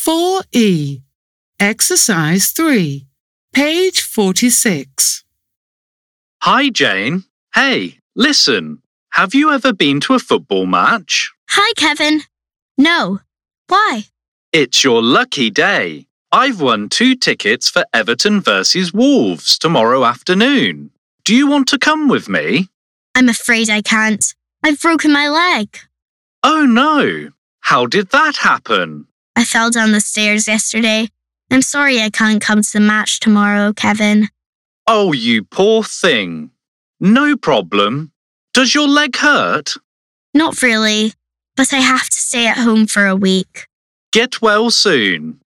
4E. Exercise 3. Page 46. Hi, Jane. Hey, listen. Have you ever been to a football match? Hi, Kevin. No. Why? It's your lucky day. I've won 2 tickets for Everton versus Wolves tomorrow afternoon. Do you want to come with me? I'm afraid I can't. I've broken my leg. Oh no! How did that happen? I fell down the stairs yesterday. I'm sorry I can't come to the match tomorrow, Kevin. Oh, you poor thing. No problem. Does your leg hurt? Not really, but I have to stay at home for a week. Get well soon.